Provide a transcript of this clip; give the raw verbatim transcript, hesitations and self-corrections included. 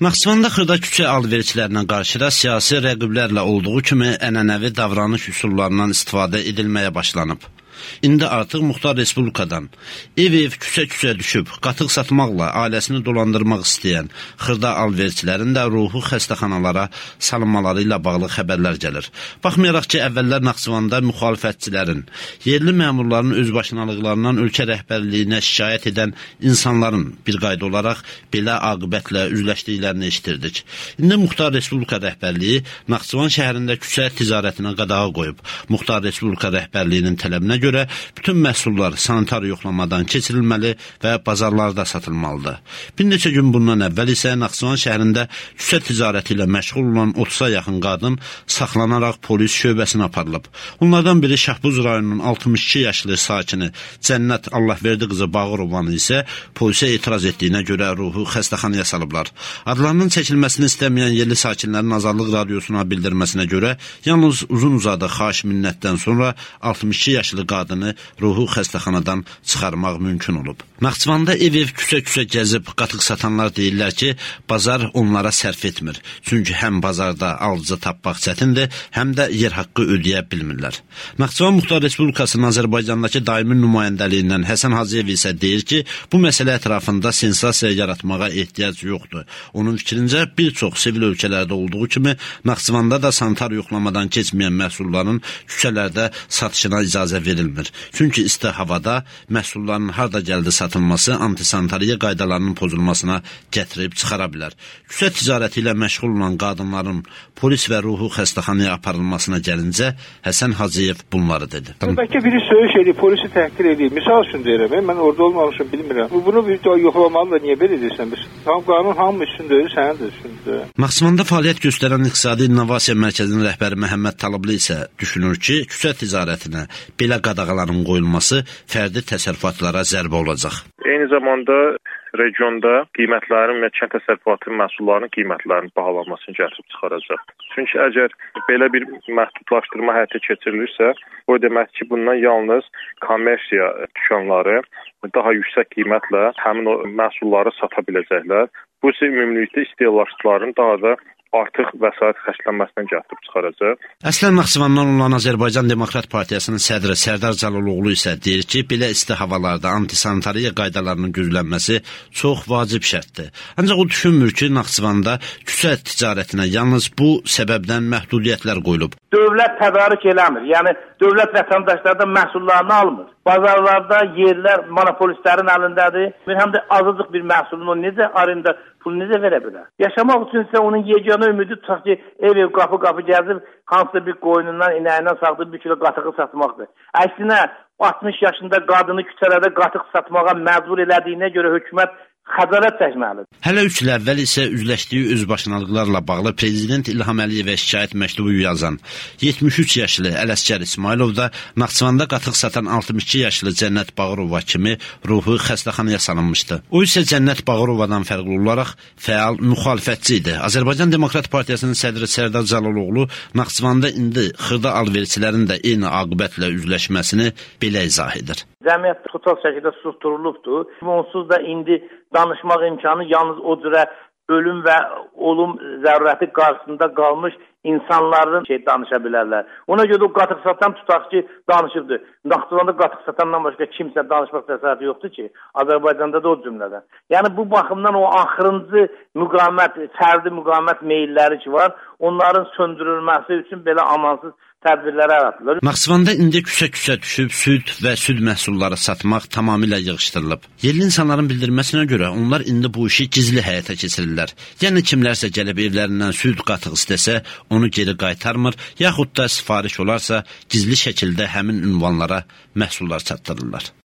Naxçıvanda xırda küçük alverçilərinə qarşı da siyasi rəqiblərlə olduğu kimi ənənəvi davranış üsullarından istifadə edilməyə başlanıb. İndi artıq Muxtar Respublikadan ev-ev, küçə-küçə düşüb, qatıq satmaqla ailəsini dolandırmaq istəyən xırda alverçilərin də ruhu xəstəxanalara salınmaları ilə bağlı xəbərlər gəlir. Baxmayaraq ki, əvvəllər Naxçıvanda müxalifətçilərin, yerli məmurların özbaşınalıqlarından ölkə rəhbərliyinə şikayət edən insanların bir qayda olaraq belə aqibətlə üzləşdiklərini eşitirdik. İndi Muxtar Respublika rəhbərliyi Naxçıvan şəhərində küçə ticarətinə qadağa qoyub. Muxtar Respublika rəhbərliyinin tələbinə görə bütün məhsullar sanitar yoxlamadan keçirilməli və bazarlarda satılmalıdır. Bir neçə gün bundan əvvəl isə Naxçıvan şəhərində küçə ticarəti ilə məşğul olan otuza yaxın qadın saxlanaraq polis şöbəsinə aparılıb. Onlardan biri Şahbuz rayonunun altmış iki yaşlı sakini Cənnət Allahverdi qızı Bağırovanı isə polisə etiraz etdiyinə görə ruhu xəstəxanaya salıblar. Adlarının çəkilməsini istəməyən yerli sakinlərin Azadlıq Radiosuna bildirməsinə görə yalnız uzun-uzadı xahiş minnətdən sonra altmış iki yaşlı qadın adını ruhu xəstəxanadan çıxarmaq mümkün olub. Naxçıvanda ev-ev, küçə-küçə gəzib qatıq satanlar deyirlər ki, bazar onlara sərf etmir. Çünki həm bazarda alıcı tapmaq çətindir, həm də yer haqqı ödəyə bilmirlər. Naxçıvan Muxtar Respublikasının Azərbaycandakı daimi nümayəndəliyindən Həsən Hacıyev isə deyir ki, bu məsələ ətrafında sensasiya yaratmağa ehtiyac yoxdur. Onun fikrincə, bir çox sivil ölkələrdə olduğu kimi, Naxçıvanda da sanitar yoxlamadan keçməyən məhsulların küçələrdə satışına icazə verilmir. Çünki isti havada məhsulların harda gəldi satılması antisanitariya qaydalarının pozulmasına gətirib çıxara bilər. Küçə ticarəti ilə məşğul olan qadınların polis və ruhu xəstəxanaya aparılmasına gəlincə Həsən Hacıyev bunları dedi. Bəlkə biri söyüş edib, polisi təhqir edib. Misal üçün deyirəm, mən orada olmamışım, bilmirəm. Bunu bir yoxlamalı da niyə belə edirsən? Tam qanun hamı üstündür, sənin də üstündür. Naxçıvanda fəaliyyət göstərən İqtisadi İnnovasiya Mərkəzinin rəhbəri Məhəmməd Talıblı isə düşünür ki, küçə ticarətinə belə qadağaların qoyulması fərdi təsərrüfatlara zərbə olacaq. Eyni zamanda regionda qiymətlərin və kənd təsərrüfatı məhsullarının qiymətlərinin bahalanmasını gətirib çıxaracaq. Çünki əgər belə bir məhdudlaşdırma həyata keçirilirsə, o demək ki, bundan yalnız kommersiya dükanları daha yüksək qiymətlə həmin o məhsulları sata biləcəklər. Bu isə ümumilikdə istehlakçıların daha da artıq vəsait xərclənməsindən gətirib çıxaracaq. Əslən Naxçıvandan olan Azərbaycan Demokrat Partiyasının sədri Sərdar Cəlaloğlu isə deyir ki, belə isti havalarda antisanitariya qaydalarının güclənməsi çox vacib şərtdir. Ancaq o düşünmür ki, Naxçıvanda küçə ticarətinə yalnız bu səbəbdən məhdudiyyətlər qoyulub. Dövlət tədarük eləmir, yəni dövlət vətəndaşlardan məhsullarını almır. Bazarlarda yerlər monopolistlərin əlindədir. Həm də azıcıq bir məhsulunu necə arenda pul necə verə bilər? Yaşamaq üçünsə onun yeganə ümidi tutaq ki, ev-ev, qapı-qapı gəzib hansısa bir qoyunundan, inəyindən sağdığı bir kilo qatığı satmaqdır. Əksinə altmış yaşında qadını küçələrdə qatıq satmağa məcbur elədiyinə görə hökumət xəcalət çəkməlidir. Hələ üç il əvvəl isə üzləşdiyi özbaşınalıqlarla bağlı Prezident İlham Əliyevə şikayət məktubu yazan yetmiş üç yaşlı Ələsgər İsmailov da Naxçıvanda qatıq satan altmış iki yaşlı Cənnət Bağırova kimi ruhu xəstəxanaya salınmışdı. O isə Cənnət Bağırovadan fərqli olaraq fəal müxalifətçi idi. Azərbaycan Demokrat Partiyasının sədri Sərdar Cəlaloğlu Naxçıvanda indi xırda alverçilərin də eyni aqibətlə üzləşməsini belə izah edir. Cəmiyyət total şəkildə susturulubdur. Onsuz da indi danışmaq imkanı yalnız o cürə ölüm və olum zərurəti qarşısında qalmış insanların şey danışa bilərlər. Ona görə o qatıq satan tutaq ki, danışıbdır. Naxçıvanda qatıq satandan başqa kimsə danışmaq cəsarəti yoxdur ki, Azərbaycanda da o cümlədən. Yəni bu baxımdan o axırıncı müqamət, fərdi müqamət meyilləri ki var, onların söndürülməsi üçün belə amansız tədbirlərə atılır. Naxçıvanda indi küçə-küçə düşüb süd və süd məhsulları satmaq tamamilə yığışdırılıb. Yerli insanların bildirməsinə görə onlar indi bu işi gizli həyata keçirirlər. Yəni kimlərsə gəlib evlərindən süd qatıq istəsə, onu geri qaytarmır, yaxud da sifariş olarsa gizli şəkildə həmin ünvanlara məhsullar çatdırırlar.